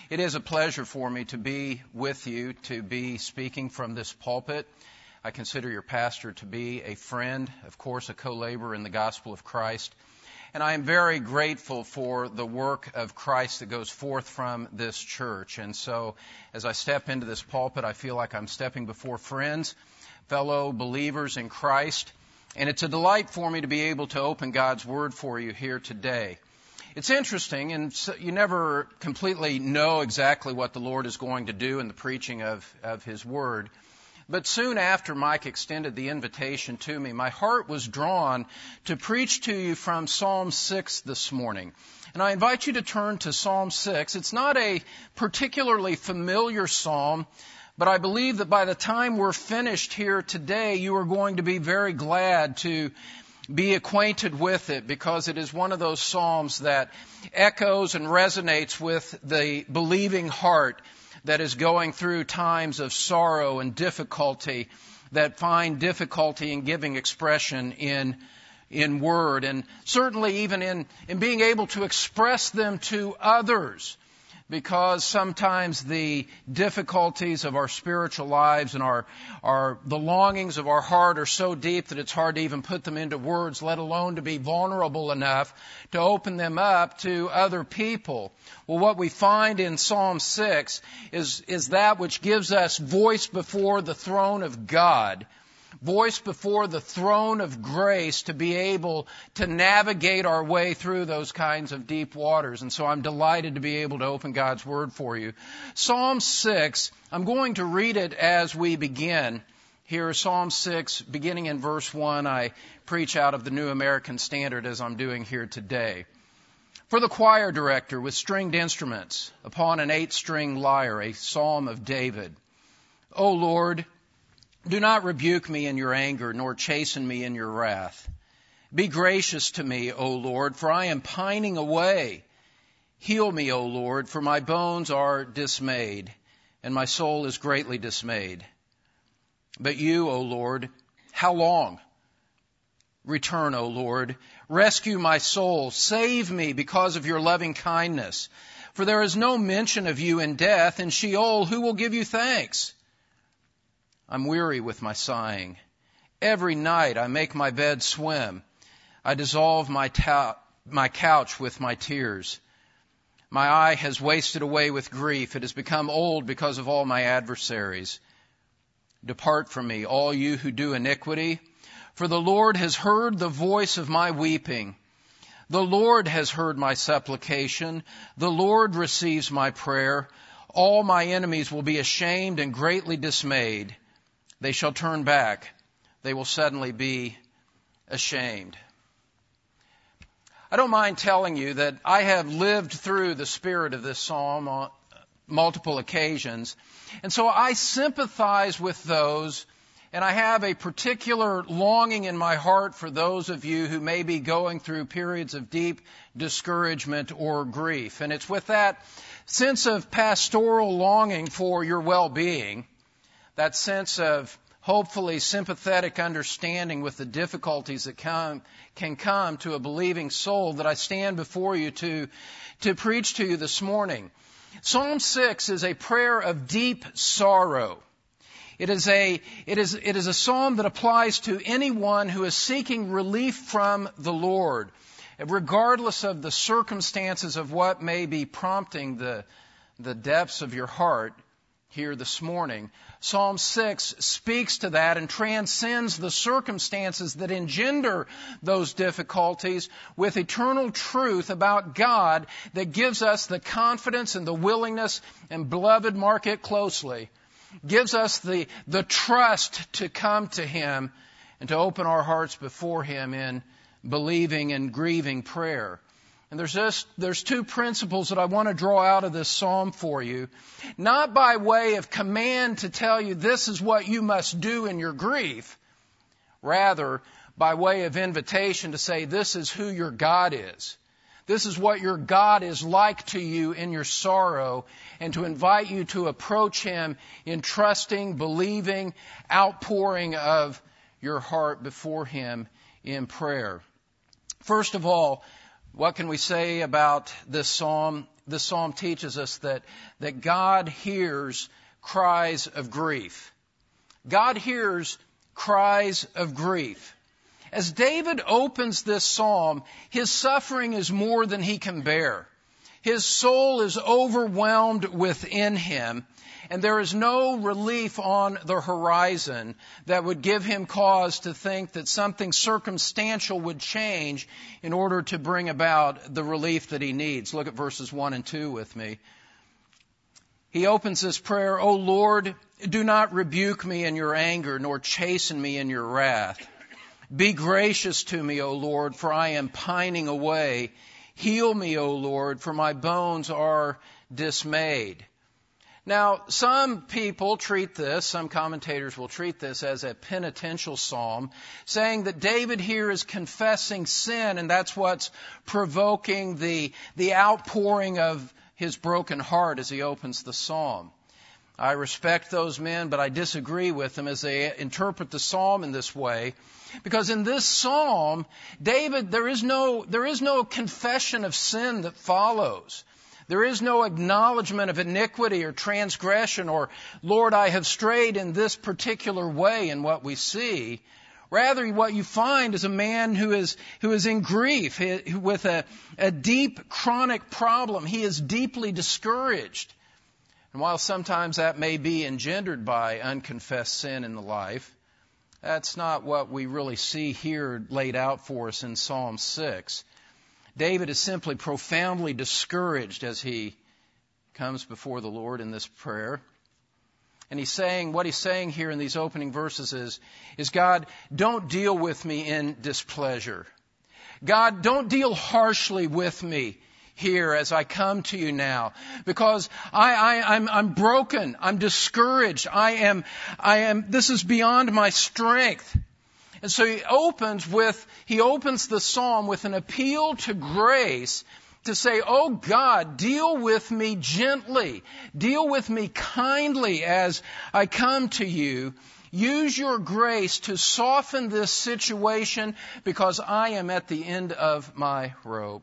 It is a pleasure for me to be with you, to be speaking from this pulpit. I consider your pastor to be a friend, of course, a co-laborer in the gospel of Christ. And I am very grateful for the work of Christ that goes forth from this church. And so as I step into this pulpit, I feel like I'm stepping before friends, fellow believers in Christ. And it's a delight for me to be able to open God's Word for you here today. It's interesting, and you never completely know exactly what the Lord is going to do in the preaching of His Word. But soon after Mike extended the invitation to me, my heart was drawn to preach to you from Psalm 6 this morning. And I invite you to turn to Psalm 6. It's not a particularly familiar psalm, but I believe that by the time we're finished here today, you are going to be very glad to be acquainted with it, because it is one of those psalms that echoes and resonates with the believing heart that is going through times of sorrow and difficulty, that find difficulty in giving expression in word, and certainly even in being able to express them to others. Because sometimes the difficulties of our spiritual lives and the longings of our heart are so deep that it's hard to even put them into words, let alone to be vulnerable enough to open them up to other people. Well, what we find in Psalm 6 is that which gives us voice before the throne of God, voice before the throne of grace, to be able to navigate our way through those kinds of deep waters. And so I'm delighted to be able to open God's Word for you. Psalm 6, I'm going to read it as we begin. Here, Psalm 6, beginning in verse 1, I preach out of the New American Standard as I'm doing here today. For the choir director with stringed instruments upon an 8-string lyre, a psalm of David. O Lord, do not rebuke me in your anger, nor chasten me in your wrath. Be gracious to me, O Lord, for I am pining away. Heal me, O Lord, for my bones are dismayed, and my soul is greatly dismayed. But you, O Lord, how long? Return, O Lord. Rescue my soul. Save me because of your loving kindness. For there is no mention of you in death. In Sheol, who will give you thanks? I'm weary with my sighing. Every night I make my bed swim. I dissolve my couch with my tears. My eye has wasted away with grief. It has become old because of all my adversaries. Depart from me, all you who do iniquity, for the Lord has heard the voice of my weeping. The Lord has heard my supplication. The Lord receives my prayer. All my enemies will be ashamed and greatly dismayed. They shall turn back. They will suddenly be ashamed. I don't mind telling you that I have lived through the spirit of this psalm on multiple occasions. And so I sympathize with those, and I have a particular longing in my heart for those of you who may be going through periods of deep discouragement or grief. And it's with that sense of pastoral longing for your well-being, that sense of hopefully sympathetic understanding with the difficulties that can come to a believing soul, that I stand before you to preach to you this morning. Psalm 6 is a prayer of deep sorrow. It is a psalm that applies to anyone who is seeking relief from the Lord, regardless of the circumstances of what may be prompting the depths of your heart here this morning. Psalm 6 speaks to that and transcends the circumstances that engender those difficulties with eternal truth about God that gives us the confidence and the willingness, and beloved, mark it closely, gives us the trust to come to Him and to open our hearts before Him in believing and grieving prayer. And there's two principles that I want to draw out of this psalm for you, not by way of command to tell you this is what you must do in your grief, rather by way of invitation to say this is who your God is. This is what your God is like to you in your sorrow, and to invite you to approach Him in trusting, believing, outpouring of your heart before Him in prayer. First of all, what can we say about this psalm? this psalm teaches us that God hears cries of grief. God hears cries of grief. As David opens this psalm, his suffering is more than he can bear. His soul is overwhelmed within him, and there is no relief on the horizon that would give him cause to think that something circumstantial would change in order to bring about the relief that he needs. Look at verses 1 and 2 with me. He opens this prayer, "O Lord, do not rebuke me in your anger, nor chasten me in your wrath. Be gracious to me, O Lord, for I am pining away. Heal me, O Lord, for my bones are dismayed." Now, some people treat this, some commentators will treat this as a penitential psalm, saying that David here is confessing sin, and that's what's provoking the outpouring of his broken heart as he opens the psalm. I respect those men, but I disagree with them as they interpret the psalm in this way. Because in this psalm, David, there is no confession of sin that follows. There is no acknowledgement of iniquity or transgression or, Lord, I have strayed in this particular way in what we see. Rather, what you find is a man who is in grief, with a deep chronic problem. He is deeply discouraged. And while sometimes that may be engendered by unconfessed sin in the life, that's not what we really see here laid out for us in Psalm 6. David is simply profoundly discouraged as he comes before the Lord in this prayer. And what he's saying here in these opening verses is, God, don't deal with me in displeasure. God, don't deal harshly with me here as I come to you now, because I'm broken. I'm discouraged. This is beyond my strength. And so he opens the psalm with an appeal to grace to say, oh God, deal with me gently. Deal with me kindly as I come to you. Use your grace to soften this situation because I am at the end of my rope.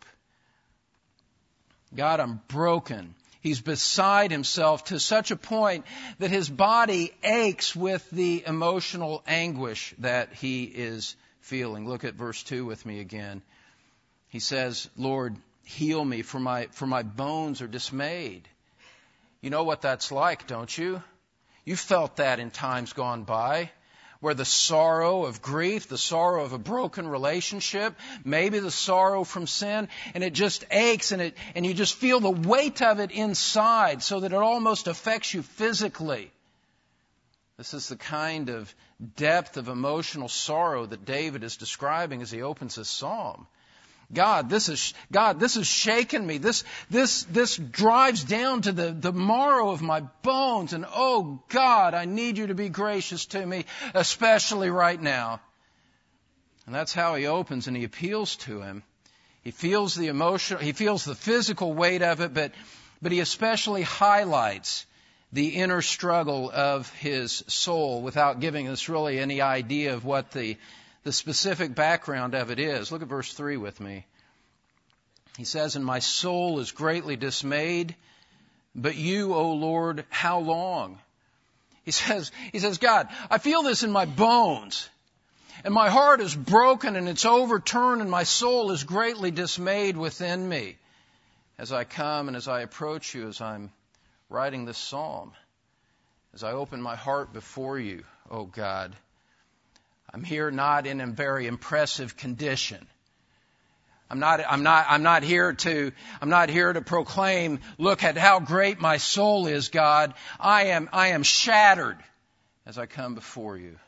God, I'm broken. He's beside himself to such a point that his body aches with the emotional anguish that he is feeling. Look at verse 2 with me again. He says, Lord, heal me, for my bones are dismayed. You know what that's like, don't you? You felt that in times gone by, where the sorrow of grief, the sorrow of a broken relationship, maybe the sorrow from sin, and it just aches and you just feel the weight of it inside so that it almost affects you physically. This is the kind of depth of emotional sorrow that David is describing as he opens his psalm. God, this has shaken me. This drives down to the marrow of my bones. And oh God, I need you to be gracious to me, especially right now. And that's how he opens, and he appeals to him. He feels the emotional, he feels the physical weight of it, but he especially highlights the inner struggle of his soul without giving us really any idea of what the specific background of it is. Look at verse 3 with me. He says, and my soul is greatly dismayed, but you, O Lord, how long? He says, God, I feel this in my bones, and my heart is broken and it's overturned, and my soul is greatly dismayed within me as I come and as I approach you, as I'm writing this psalm, as I open my heart before you, O God. I'm here not in a very impressive condition. I'm not here to proclaim, look at how great my soul is, God. I am shattered as I come before you.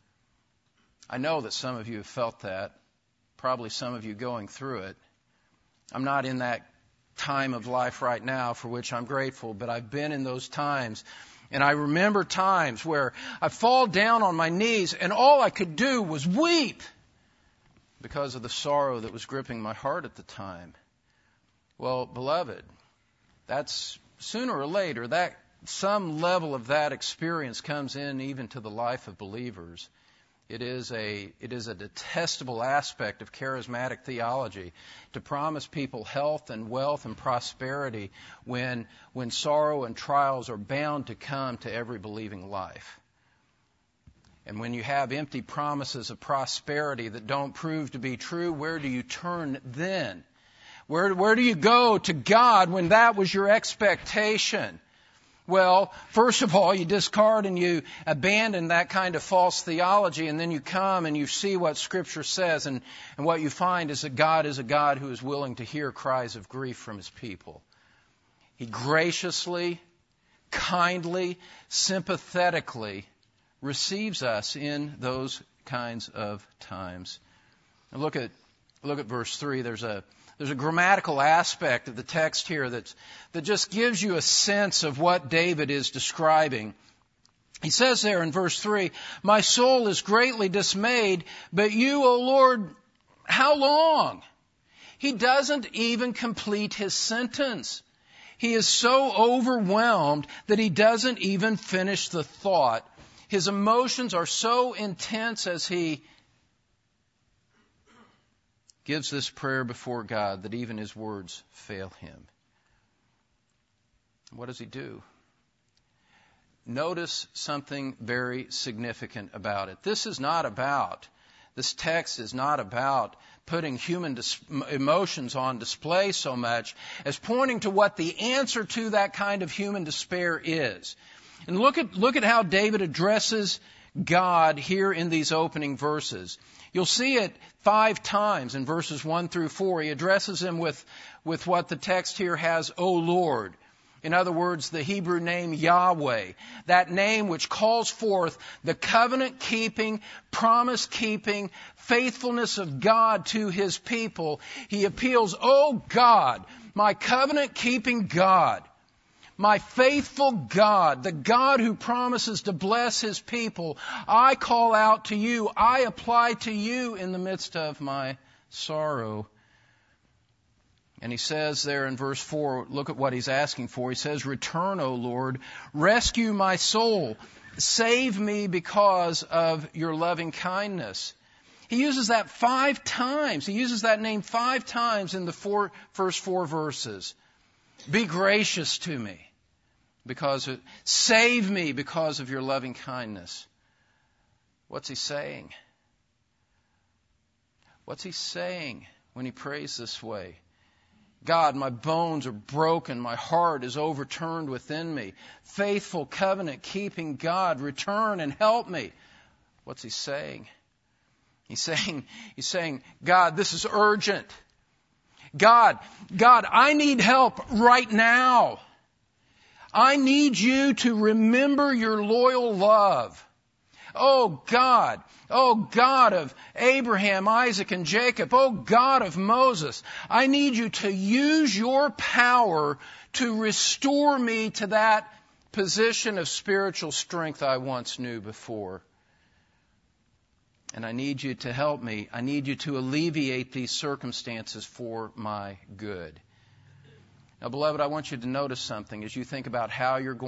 I know that some of you have felt that. Probably some of you going through it. I'm not in that time of life right now for which I'm grateful, but I've been in those times. And I remember times where I fall down on my knees and all I could do was weep because of the sorrow that was gripping my heart at the time. Well, beloved, that's sooner or later, that some level of that experience comes in even to the life of believers. It is a detestable aspect of charismatic theology to promise people health and wealth and prosperity when sorrow and trials are bound to come to every believing life. And when you have empty promises of prosperity that don't prove to be true, where do you turn then? Where do you go to God when that was your expectation? Well, first of all, you discard and you abandon that kind of false theology, and then you come and you see what Scripture says, and what you find is that God is a God who is willing to hear cries of grief from His people. He graciously, kindly, sympathetically receives us in those kinds of times. And look at verse 3. There's a grammatical aspect of the text here that just gives you a sense of what David is describing. He says there in verse 3, "My soul is greatly dismayed, but you, O Lord, how long?" He doesn't even complete his sentence. He is so overwhelmed that he doesn't even finish the thought. His emotions are so intense as he gives this prayer before God that even his words fail him. What does he do? Notice something very significant about it. This text is not about putting human emotions on display so much as pointing to what the answer to that kind of human despair is. And look at how David addresses God here in these opening verses. You'll see it 5 times in verses 1 through 4. He addresses him with what the text here has, O Lord. In other words, the Hebrew name Yahweh. That name which calls forth the covenant-keeping, promise-keeping faithfulness of God to His people. He appeals, O God, my covenant-keeping God. My faithful God, the God who promises to bless His people, I call out to you, I apply to you in the midst of my sorrow. And he says there in verse 4, look at what he's asking for. He says, "Return, O Lord, rescue my soul, save me because of your loving kindness." He uses that 5 times. He uses that name 5 times in the first 4 verses. Be gracious to me. Save me because of your loving kindness. What's he saying? What's he saying when he prays this way? God, my bones are broken. My heart is overturned within me. Faithful, covenant-keeping God, return and help me. What's he saying? He's saying, God, this is urgent. God, I need help right now. I need you to remember your loyal love. Oh God of Abraham, Isaac, and Jacob, oh God of Moses, I need you to use your power to restore me to that position of spiritual strength I once knew before. And I need you to help me. I need you to alleviate these circumstances for my good. Now, beloved, I want you to notice something as you think about how you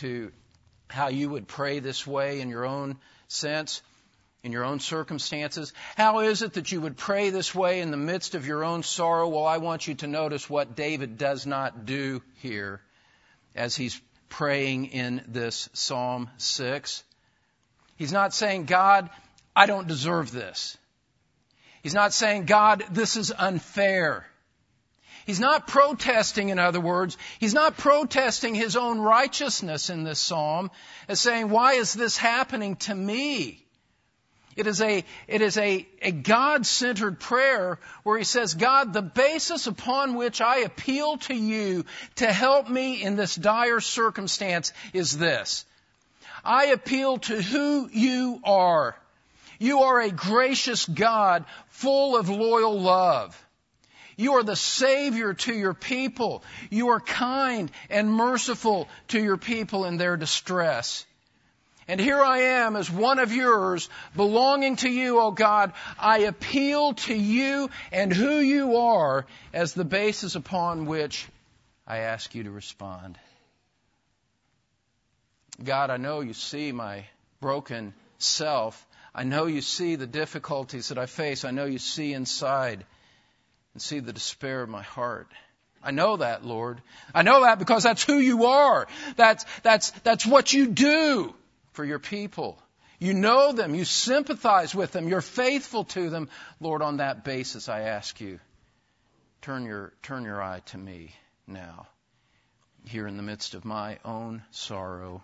would pray this way in your own sense, in your own circumstances. How is it that you would pray this way in the midst of your own sorrow? Well, I want you to notice what David does not do here as he's praying in this Psalm 6. He's not saying, God, I don't deserve this. He's not saying, God, this is unfair. He's not protesting, in other words, he's not protesting his own righteousness in this psalm as saying, why is this happening to me? It is a God-centered prayer where he says, God, the basis upon which I appeal to you to help me in this dire circumstance is this. I appeal to who you are. You are a gracious God full of loyal love. You are the Savior to your people. You are kind and merciful to your people in their distress. And here I am as one of yours, belonging to you, O God. I appeal to you and who you are as the basis upon which I ask you to respond. God, I know you see my broken self. I know you see the difficulties that I face. I know you see inside and see the despair of my heart. I know that, Lord. I know that because that's who you are. That's what you do for your people. You know them. You sympathize with them. You're faithful to them. Lord, on that basis, I ask you, turn your eye to me now, here in the midst of my own sorrow.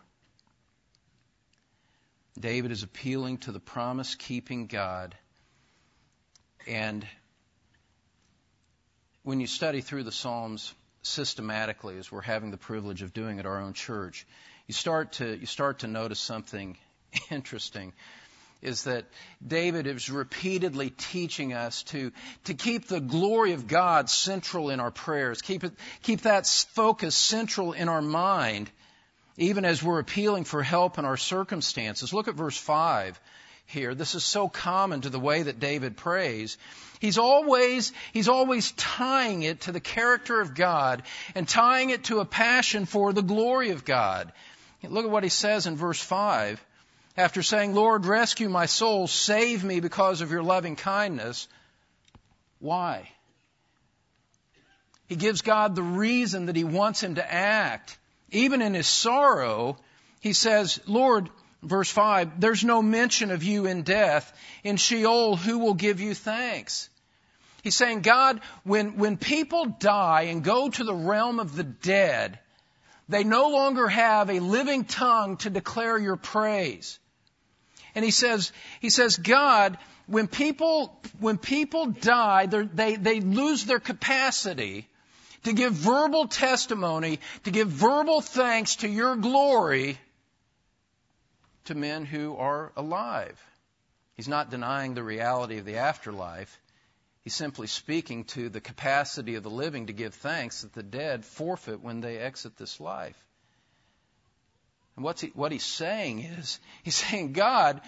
David is appealing to the promise-keeping God. And when you study through the Psalms systematically, as we're having the privilege of doing at our own church, you start to notice something interesting, is that David is repeatedly teaching us to keep the glory of God central in our prayers, keep that focus central in our mind, even as we're appealing for help in our circumstances. Look at verse 5 here. This is so common to the way that David prays. He's always tying it to the character of God and tying it to a passion for the glory of God. Look at what he says in verse 5. After saying, Lord, rescue my soul, save me because of your loving kindness. Why? He gives God the reason that he wants him to act. Even in his sorrow, he says, Lord, verse 5, there's no mention of you in death. In Sheol, who will give you thanks? He's saying, God, when people die and go to the realm of the dead, they no longer have a living tongue to declare your praise. And he says, God, when people die, they lose their capacity to give verbal testimony, to give verbal thanks to your glory to men who are alive. He's not denying the reality of the afterlife. He's simply speaking to the capacity of the living to give thanks that the dead forfeit when they exit this life. And what he's saying is, he's saying, God,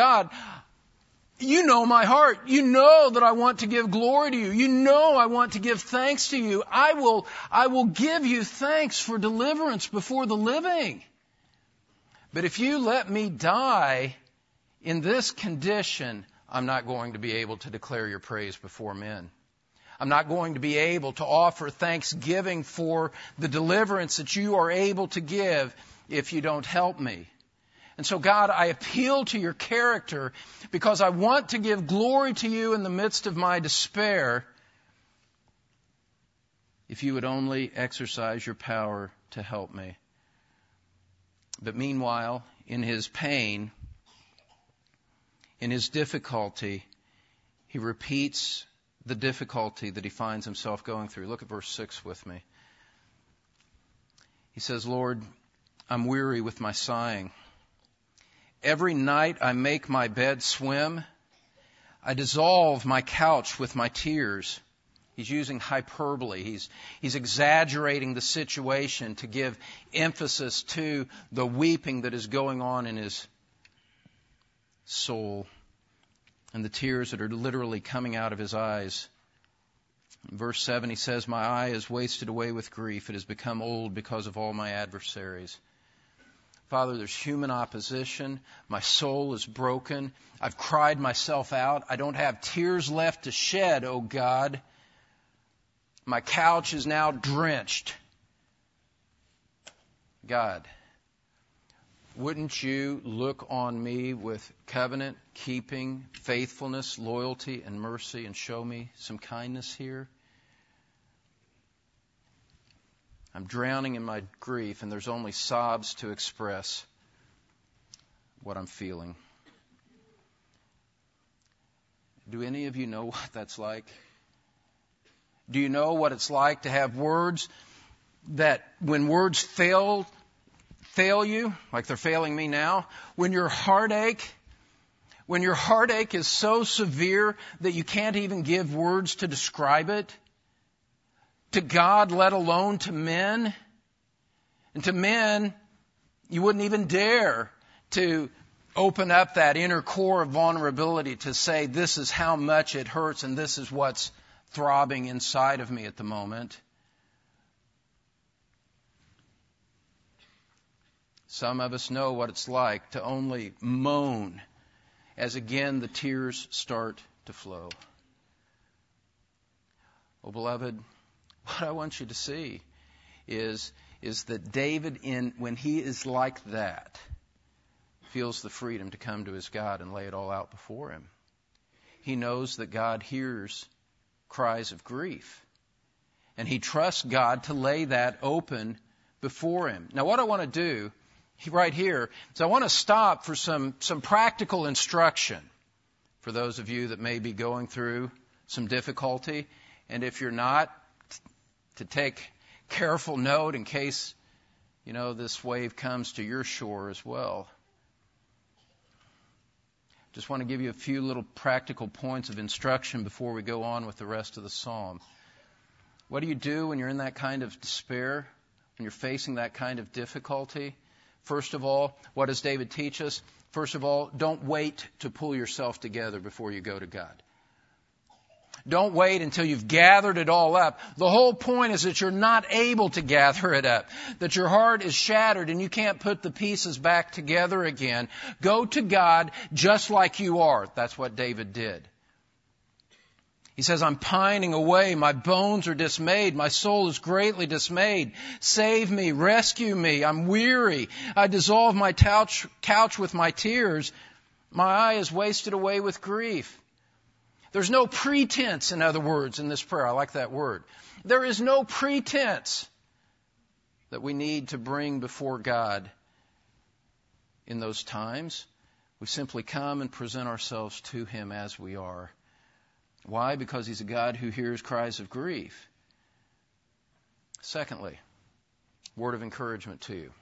you know my heart. You know that I want to give glory to you. You know I want to give thanks to you. I will give you thanks for deliverance before the living. But if you let me die in this condition, I'm not going to be able to declare your praise before men. I'm not going to be able to offer thanksgiving for the deliverance that you are able to give if you don't help me. And so, God, I appeal to your character because I want to give glory to you in the midst of my despair. If you would only exercise your power to help me. But meanwhile, in his pain, in his difficulty, he repeats the difficulty that he finds himself going through. Look at verse 6 with me. He says, Lord, I'm weary with my sighing. Every night I make my bed swim. I dissolve my couch with my tears. He's using hyperbole. He's exaggerating the situation to give emphasis to the weeping that is going on in his soul and the tears that are literally coming out of his eyes. In verse 7 he says, my eye is wasted away with grief. It has become old because of all my adversaries. Father, there's human opposition. My soul is broken. I've cried myself out. I don't have tears left to shed, O God. My couch is now drenched. God, wouldn't you look on me with covenant-keeping faithfulness, loyalty, and mercy and show me some kindness here? I'm drowning in my grief, and there's only sobs to express what I'm feeling. Do any of you know what that's like? Do you know what it's like to have words that, when words fail you, like they're failing me now, when your heartache is so severe that you can't even give words to describe it? To God, let alone to men. And to men, you wouldn't even dare to open up that inner core of vulnerability to say, this is how much it hurts and this is what's throbbing inside of me at the moment. Some of us know what it's like to only moan as again the tears start to flow. Oh, beloved, what I want you to see is that David, when he is like that, feels the freedom to come to his God and lay it all out before him. He knows that God hears cries of grief, and he trusts God to lay that open before him. Now, what I want to do right here is I want to stop for some practical instruction for those of you that may be going through some difficulty, and if you're not, to take careful note in case, this wave comes to your shore as well. Just want to give you a few little practical points of instruction before we go on with the rest of the psalm. What do you do when you're in that kind of despair, when you're facing that kind of difficulty? First of all, what does David teach us? First of all, don't wait to pull yourself together before you go to God. Don't wait until you've gathered it all up. The whole point is that you're not able to gather it up, that your heart is shattered and you can't put the pieces back together again. Go to God just like you are. That's what David did. He says, I'm pining away. My bones are dismayed. My soul is greatly dismayed. Save me. Rescue me. I'm weary. I dissolve my couch with my tears. My eye is wasted away with grief. There's no pretense, in other words, in this prayer. I like that word. There is no pretense that we need to bring before God in those times. We simply come and present ourselves to Him as we are. Why? Because He's a God who hears cries of grief. Secondly, word of encouragement to you.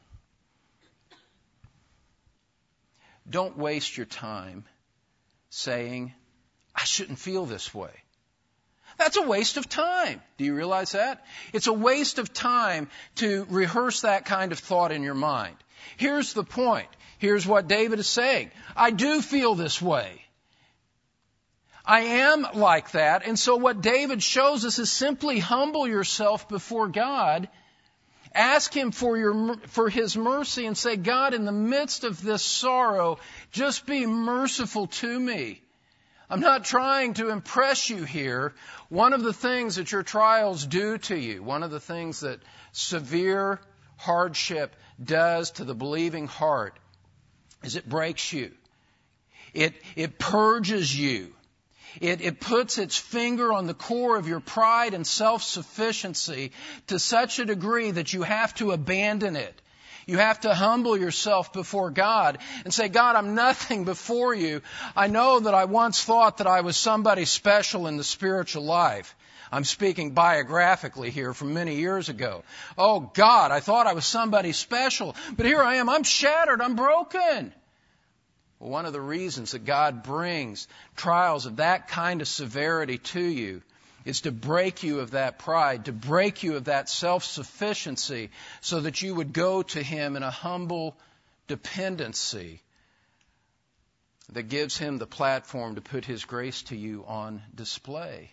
Don't waste your time saying, I shouldn't feel this way. That's a waste of time. Do you realize that? It's a waste of time to rehearse that kind of thought in your mind. Here's the point. Here's what David is saying. I do feel this way. I am like that. And so what David shows us is simply humble yourself before God. Ask Him for His mercy and say, God, in the midst of this sorrow, just be merciful to me. I'm not trying to impress you here. One of the things that your trials do to you, one of the things that severe hardship does to the believing heart, is it breaks you. It purges you. It puts its finger on the core of your pride and self-sufficiency to such a degree that you have to abandon it. You have to humble yourself before God and say, God, I'm nothing before you. I know that I once thought that I was somebody special in the spiritual life. I'm speaking biographically here from many years ago. Oh, God, I thought I was somebody special. But here I am. I'm shattered. I'm broken. Well, one of the reasons that God brings trials of that kind of severity to you is to break you of that pride, to break you of that self-sufficiency, so that you would go to Him in a humble dependency that gives Him the platform to put His grace to you on display.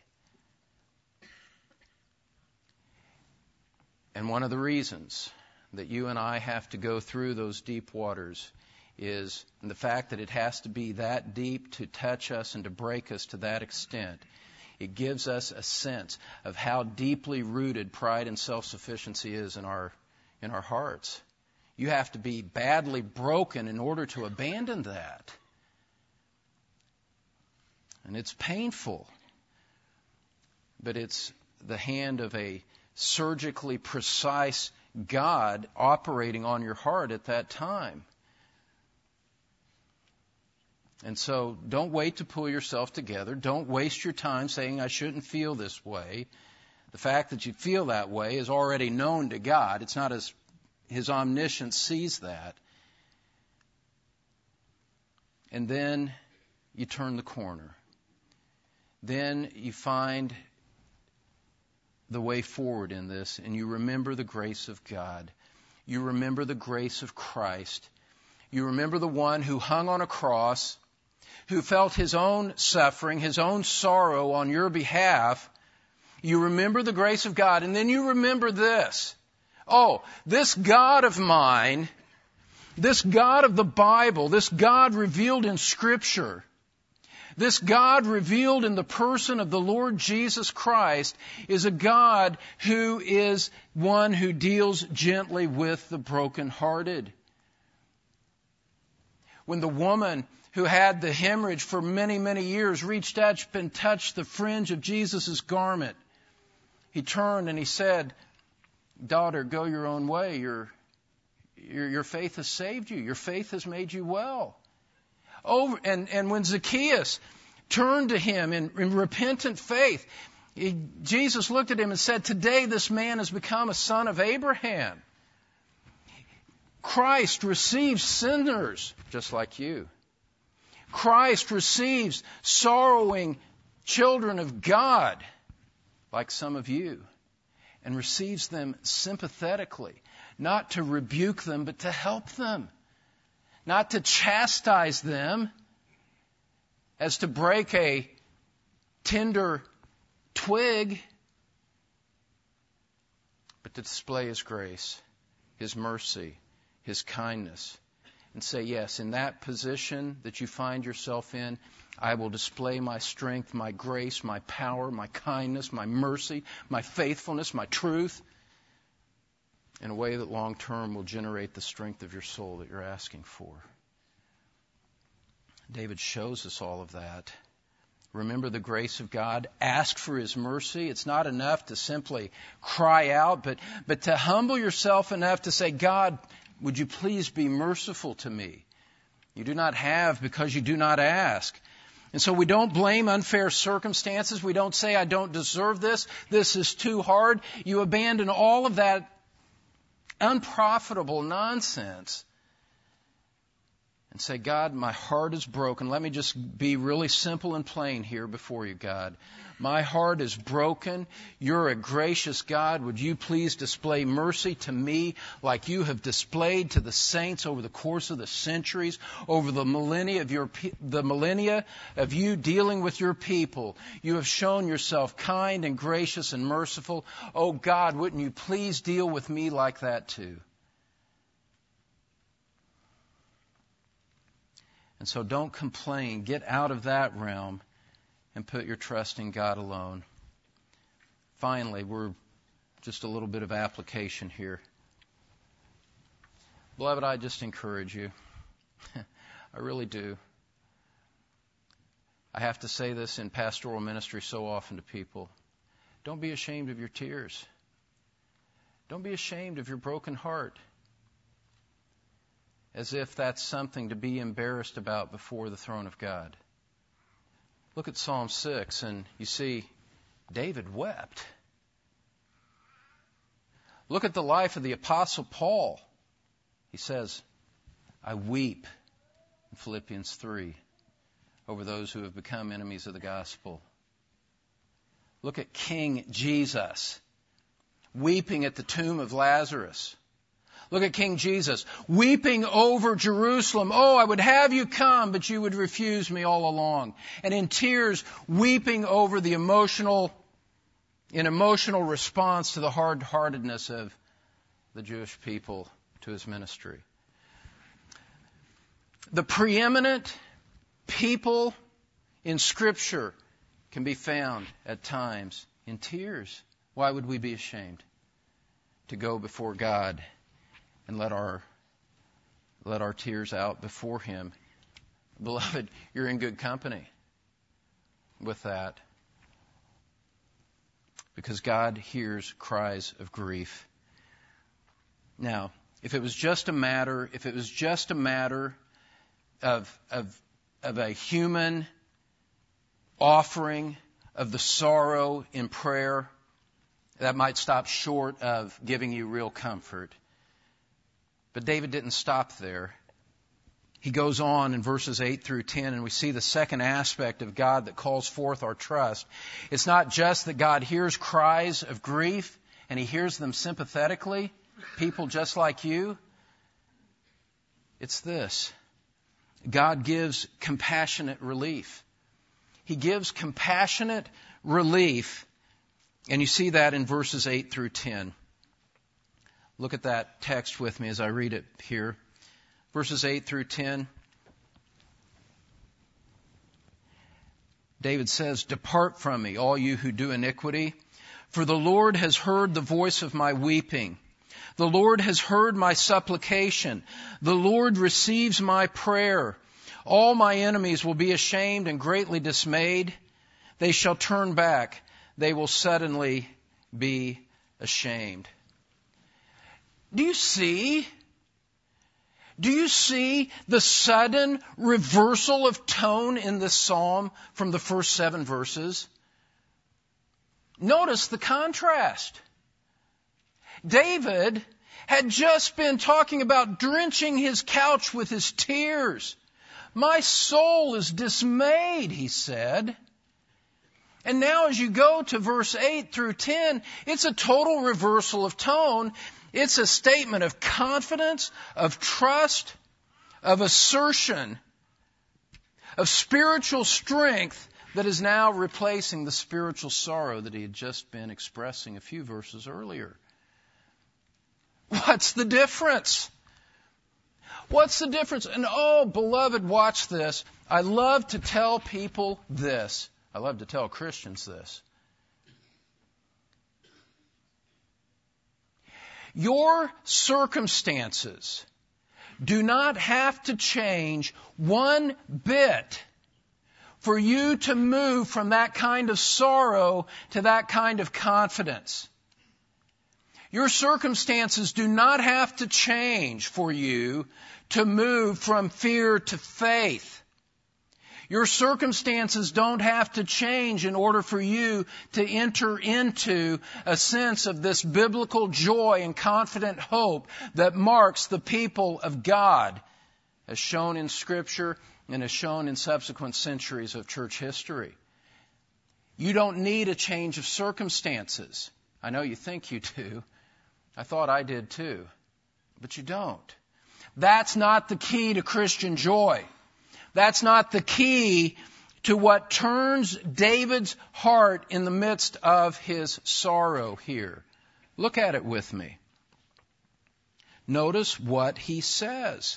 And one of the reasons that you and I have to go through those deep waters is the fact that it has to be that deep to touch us and to break us to that extent. It gives us a sense of how deeply rooted pride and self-sufficiency is in our hearts. You have to be badly broken in order to abandon that. And it's painful. But it's the hand of a surgically precise God operating on your heart at that time. And so don't wait to pull yourself together. Don't waste your time saying, I shouldn't feel this way. The fact that you feel that way is already known to God. It's not as His omniscience sees that. And then you turn the corner. Then you find the way forward in this, and you remember the grace of God. You remember the grace of Christ. You remember the one who hung on a cross, who felt His own suffering, His own sorrow on your behalf. You remember the grace of God, and then you remember this. Oh, this God of mine, this God of the Bible, this God revealed in Scripture, This God revealed in the person of the Lord Jesus Christ is a God who is one who deals gently with the brokenhearted. When the woman who had the hemorrhage for many, many years reached up and touched the fringe of Jesus' garment, he turned and he said, "Daughter, go your own way. Your faith has saved you. Your faith has made you well." And when Zacchaeus turned to him in repentant faith, Jesus looked at him and said, "Today this man has become a son of Abraham." Christ receives sinners just like you. Christ receives sorrowing children of God like some of you, and receives them sympathetically, not to rebuke them, but to help them. Not to chastise them as to break a tender twig, but to display His grace, His mercy, His kindness, and say, yes, in that position that you find yourself in, I will display my strength, my grace, my power, my kindness, my mercy, my faithfulness, my truth, in a way that long term will generate the strength of your soul that you're asking for. David shows us all of that. Remember the grace of God. Ask for His mercy. It's not enough to simply cry out, but to humble yourself enough to say, "God, would you please be merciful to me?" You do not have because you do not ask. And so we don't blame unfair circumstances. We don't say, "I don't deserve this. This is too hard." You abandon all of that unprofitable nonsense and say, "God, my heart is broken." Let me just be really simple and plain here before you, God. My heart is broken. You're a gracious God. Would you please display mercy to me like you have displayed to the saints over the course of the centuries, over the millennia of you dealing with your people. You have shown yourself kind and gracious and merciful. Oh God, wouldn't you please deal with me like that too? And so don't complain. Get out of that realm and put your trust in God alone. Finally, we're just a little bit of application here. Beloved, I just encourage you. I really do. I have to say this in pastoral ministry so often to people. Don't be ashamed of your tears. Don't be ashamed of your broken heart. As if that's something to be embarrassed about before the throne of God. Look at Psalm 6 and you see David wept. Look at the life of the Apostle Paul. He says, "I weep," in Philippians 3, over those who have become enemies of the gospel. Look at King Jesus, weeping at the tomb of Lazarus. Look at King Jesus, weeping over Jerusalem. "Oh, I would have you come, but you would refuse me all along." And in tears, weeping over the emotional response to the hard-heartedness of the Jewish people to His ministry. The preeminent people in Scripture can be found at times in tears. Why would we be ashamed to go before God and let our tears out before Him? Beloved, you're in good company with that, because God hears cries of grief. Now, if it was just a matter of a human offering of the sorrow in prayer, that might stop short of giving you real comfort. But David didn't stop there. He goes on in verses 8 through 10, and we see the second aspect of God that calls forth our trust. It's not just that God hears cries of grief, and He hears them sympathetically, people just like you. It's this. God gives compassionate relief. He gives compassionate relief, and you see that in verses 8 through 10. Look at that text with me as I read it here. Verses 8 through 10. David says, "Depart from me, all you who do iniquity, for the Lord has heard the voice of my weeping. The Lord has heard my supplication. The Lord receives my prayer. All my enemies will be ashamed and greatly dismayed. They shall turn back. They will suddenly be ashamed." Do you see? Do you see the sudden reversal of tone in this psalm from the first 7 verses? Notice the contrast. David had just been talking about drenching his couch with his tears. "My soul is dismayed," he said. And now as you go to verse 8 through 10, it's a total reversal of tone. It's a statement of confidence, of trust, of assertion, of spiritual strength that is now replacing the spiritual sorrow that he had just been expressing a few verses earlier. What's the difference? What's the difference? And oh, beloved, watch this. I love to tell people this. I love to tell Christians this. Your circumstances do not have to change one bit for you to move from that kind of sorrow to that kind of confidence. Your circumstances do not have to change for you to move from fear to faith. Your circumstances don't have to change in order for you to enter into a sense of this biblical joy and confident hope that marks the people of God, as shown in Scripture and as shown in subsequent centuries of church history. You don't need a change of circumstances. I know you think you do. I thought I did too. But you don't. That's not the key to Christian joy. That's not the key to what turns David's heart in the midst of his sorrow here. Look at it with me. Notice what he says.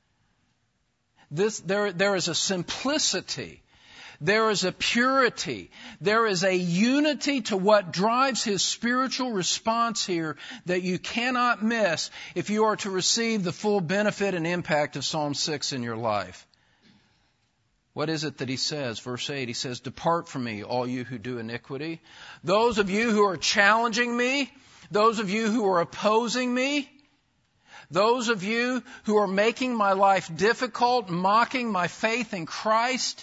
There is a simplicity. There is a purity. There is a unity to what drives his spiritual response here that you cannot miss if you are to receive the full benefit and impact of Psalm 6 in your life. What is it that he says? Verse 8, he says, "Depart from me, all you who do iniquity." Those of you who are challenging me, those of you who are opposing me, those of you who are making my life difficult, mocking my faith in Christ,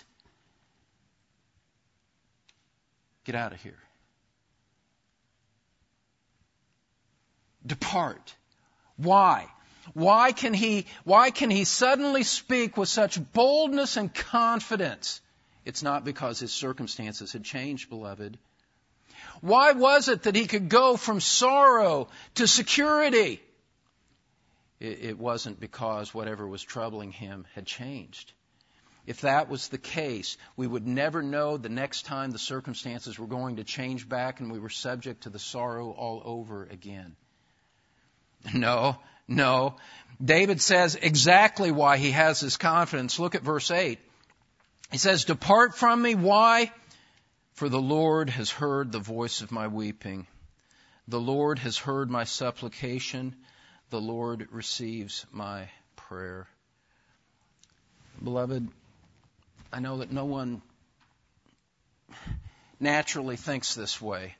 get out of here. Depart. Why? Why can he suddenly speak with such boldness and confidence? It's not because his circumstances had changed, beloved. Why was it that he could go from sorrow to security? It wasn't because whatever was troubling him had changed. If that was the case, we would never know the next time the circumstances were going to change back and we were subject to the sorrow all over again. No. David says exactly why he has this confidence. Look at verse 8. He says, "Depart from me." Why? "For the Lord has heard the voice of my weeping. The Lord has heard my supplication. The Lord receives my prayer." Beloved, I know that no one naturally thinks this way.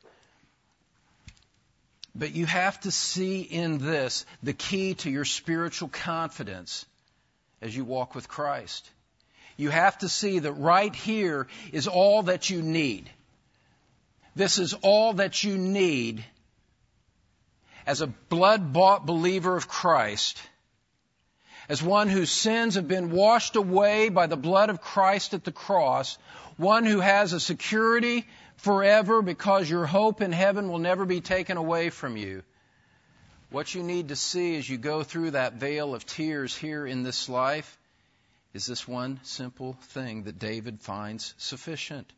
But you have to see in this the key to your spiritual confidence as you walk with Christ. You have to see that right here is all that you need. This is all that you need as a blood-bought believer of Christ, as one whose sins have been washed away by the blood of Christ at the cross, one who has a security forever because your hope in heaven will never be taken away from you. What you need to see as you go through that vale of tears here in this life is this one simple thing that David finds sufficient.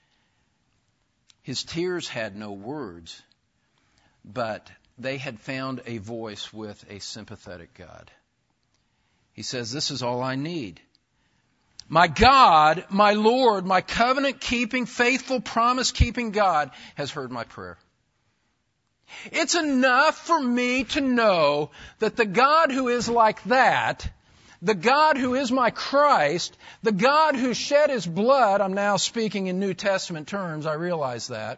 His tears had no words, but they had found a voice with a sympathetic God. He says, "This is all I need. My God, my Lord, my covenant-keeping, faithful, promise-keeping God has heard my prayer. It's enough for me to know that the God who is like that, the God who is my Christ, the God who shed His blood, I'm now speaking in New Testament terms, I realize that.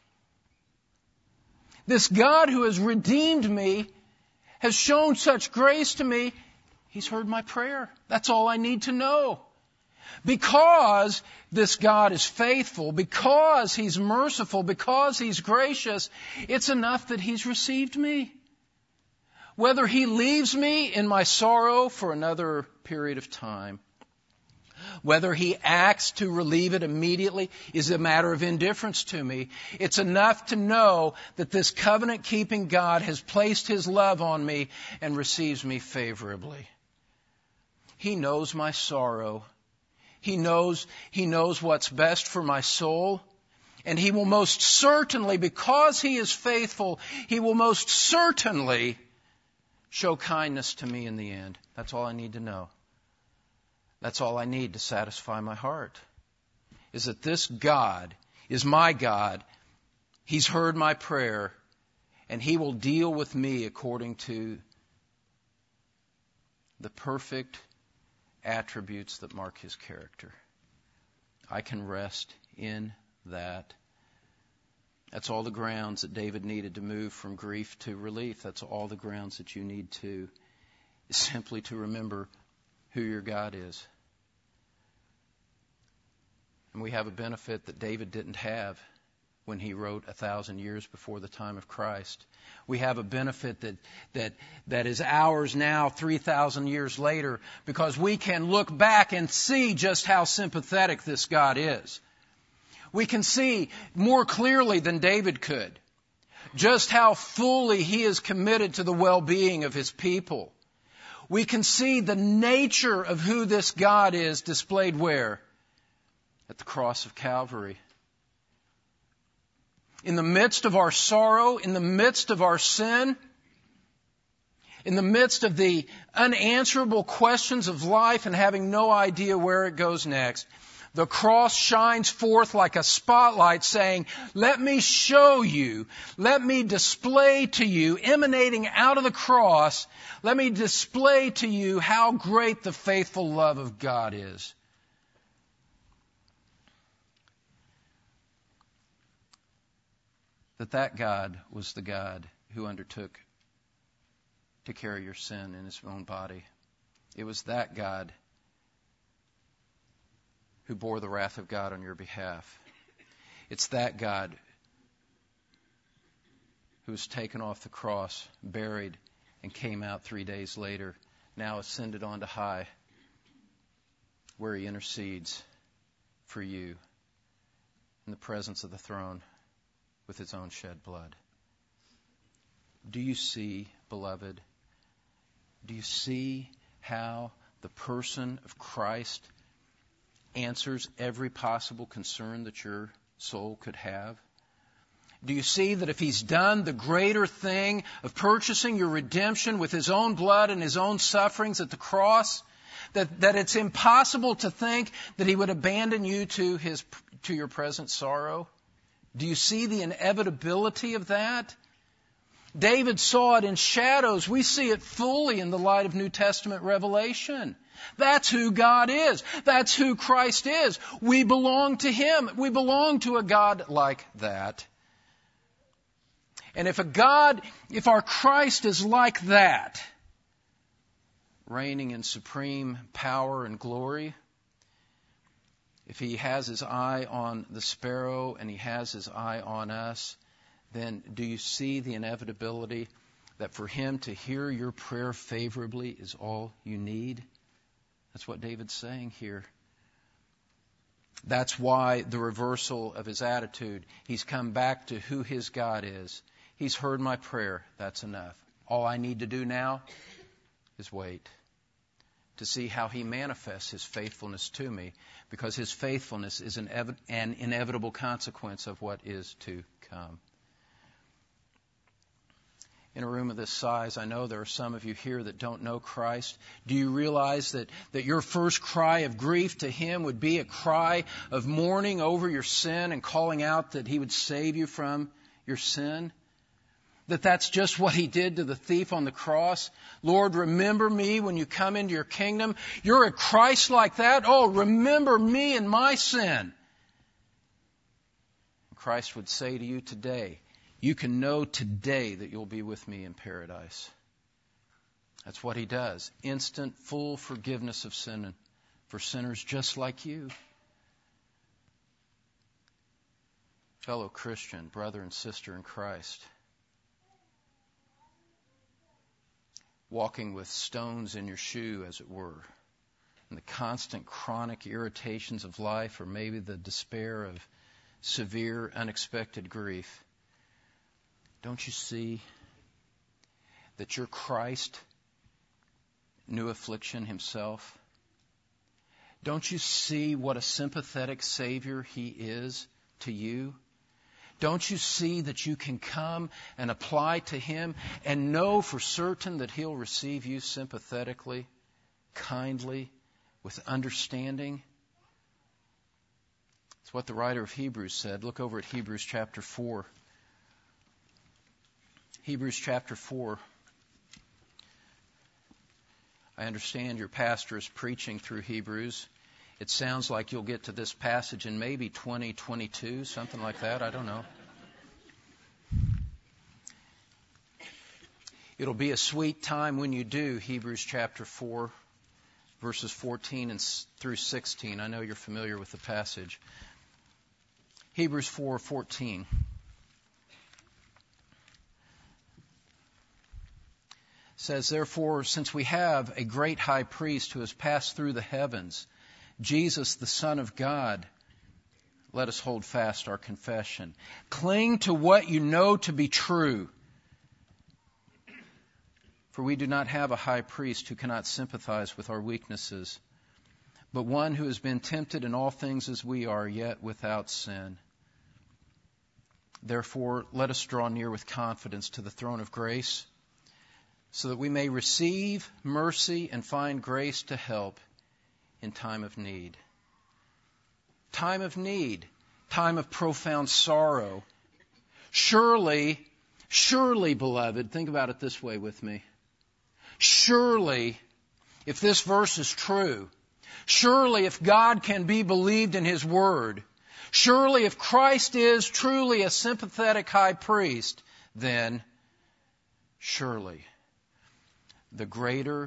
This God who has redeemed me, has shown such grace to me, He's heard my prayer. That's all I need to know. Because this God is faithful, because He's merciful, because He's gracious, it's enough that He's received me. Whether He leaves me in my sorrow for another period of time, whether He acts to relieve it immediately is a matter of indifference to me. It's enough to know that this covenant-keeping God has placed His love on me and receives me favorably. He knows my sorrow. He knows what's best for my soul. And He will most certainly, because He is faithful, He will most certainly show kindness to me in the end. That's all I need to know. That's all I need to satisfy my heart. Is that this God is my God. He's heard my prayer. And He will deal with me according to the perfect attributes that mark His character. I can rest in that. That's all the grounds that David needed to move from grief to relief. That's all the grounds that you need to, is simply to remember who your God is. And we have a benefit that David didn't have when he wrote 1,000 years before the time of Christ. We have a benefit that is ours now 3,000 years later, because we can look back and see just how sympathetic this God is. We can see more clearly than David could just how fully He is committed to the well-being of His people. We can see the nature of who this God is displayed where? At the cross of Calvary. In the midst of our sorrow, in the midst of our sin, in the midst of the unanswerable questions of life and having no idea where it goes next, the cross shines forth like a spotlight saying, let me show you, let me display to you, emanating out of the cross, let me display to you how great the faithful love of God is. That God was the God who undertook to carry your sin in His own body. It was that God who bore the wrath of God on your behalf. It's that God who was taken off the cross, buried, and came out 3 days later, now ascended on to high, where He intercedes for you in the presence of the throne with His own shed blood. Do you see, beloved? Do you see how the person of Christ answers every possible concern that your soul could have? Do you see that if He's done the greater thing of purchasing your redemption with His own blood and His own sufferings at the cross, that it's impossible to think that He would abandon you to your present sorrow? Do you see the inevitability of that? David saw it in shadows. We see it fully in the light of New Testament revelation. That's who God is. That's who Christ is. We belong to Him. We belong to a God like that. And if our Christ is like that, reigning in supreme power and glory, if He has His eye on the sparrow and He has His eye on us, then do you see the inevitability that for Him to hear your prayer favorably is all you need? That's what David's saying here. That's why the reversal of his attitude. He's come back to who his God is. He's heard my prayer. That's enough. All I need to do now is wait to see how He manifests His faithfulness to me, because His faithfulness is an inevitable consequence of what is to come. In a room of this size, I know there are some of you here that don't know Christ. Do you realize that your first cry of grief to Him would be a cry of mourning over your sin and calling out that He would save you from your sin? That's just what He did to the thief on the cross. Lord, remember me when you come into your kingdom. You're a Christ like that. Oh, remember me and my sin. Christ would say to you today, you can know today that you'll be with me in paradise. That's what He does. Instant, full forgiveness of sin for sinners just like you. Fellow Christian, brother and sister in Christ, walking with stones in your shoe, as it were, and the constant chronic irritations of life, or maybe the despair of severe, unexpected grief. Don't you see that your Christ knew affliction Himself? Don't you see what a sympathetic Savior He is to you? Don't you see that you can come and apply to Him and know for certain that He'll receive you sympathetically, kindly, with understanding? It's what the writer of Hebrews said. Look over at Hebrews chapter 4. Hebrews chapter 4. I understand your pastor is preaching through Hebrews. It sounds like you'll get to this passage in maybe 2022, something like that. I don't know. It'll be a sweet time when you do Hebrews chapter 4, verses 14 through 16. I know you're familiar with the passage. Hebrews 4:14. Says, therefore, since we have a great high priest who has passed through the heavens, Jesus, the Son of God, let us hold fast our confession. Cling to what you know to be true. For we do not have a high priest who cannot sympathize with our weaknesses, but one who has been tempted in all things as we are, yet without sin. Therefore, let us draw near with confidence to the throne of grace, so that we may receive mercy and find grace to help in time of need. Time of need, time of profound sorrow. Surely, beloved, think about it this way with me. Surely, if this verse is true, surely if God can be believed in His Word, surely if Christ is truly a sympathetic high priest, then surely the greater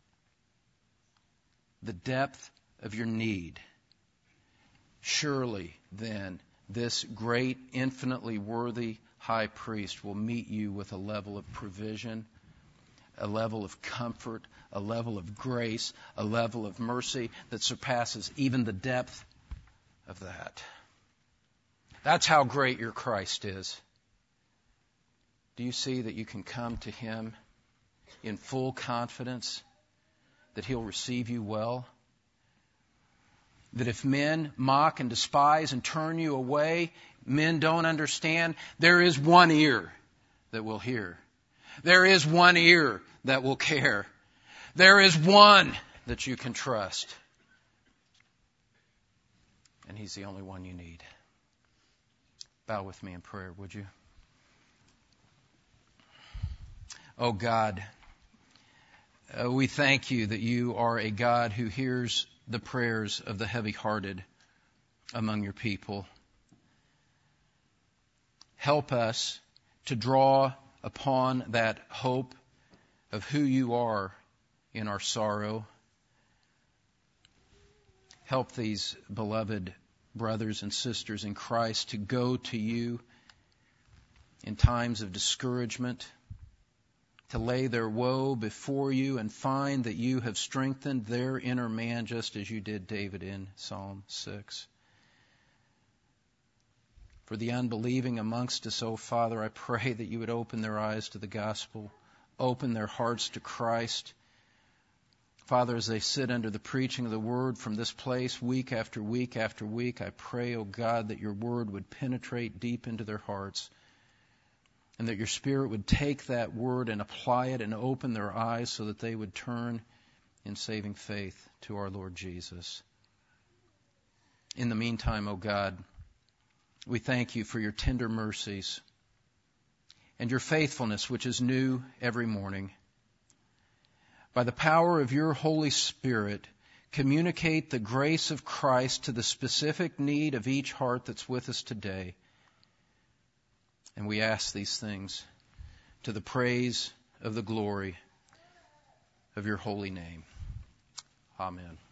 the depth of your need, surely then this great, infinitely worthy high priest will meet you with a level of provision, a level of comfort, a level of grace, a level of mercy that surpasses even the depth of that. That's how great your Christ is. Do you see that you can come to Him in full confidence that He'll receive you well? That if men mock and despise and turn you away, men don't understand, there is one ear that will hear. There is one ear that will care. There is one that you can trust. And He's the only one you need. Bow with me in prayer, would you? Oh God, we thank You that You are a God who hears the prayers of the heavy-hearted among Your people. Help us to draw upon that hope of who You are in our sorrow. Help these beloved brothers and sisters in Christ to go to You in times of discouragement, to lay their woe before You and find that You have strengthened their inner man just as You did David in Psalm 6. For the unbelieving amongst us, oh Father, I pray that You would open their eyes to the gospel, open their hearts to Christ. Father, as they sit under the preaching of the Word from this place week after week after week, I pray, oh God, that Your Word would penetrate deep into their hearts and that your Spirit would take that word and apply it and open their eyes so that they would turn in saving faith to our Lord Jesus. In the meantime, O God, we thank you for your tender mercies and your faithfulness, which is new every morning. By the power of your Holy Spirit, communicate the grace of Christ to the specific need of each heart that's with us today. And we ask these things to the praise of the glory of your holy name. Amen.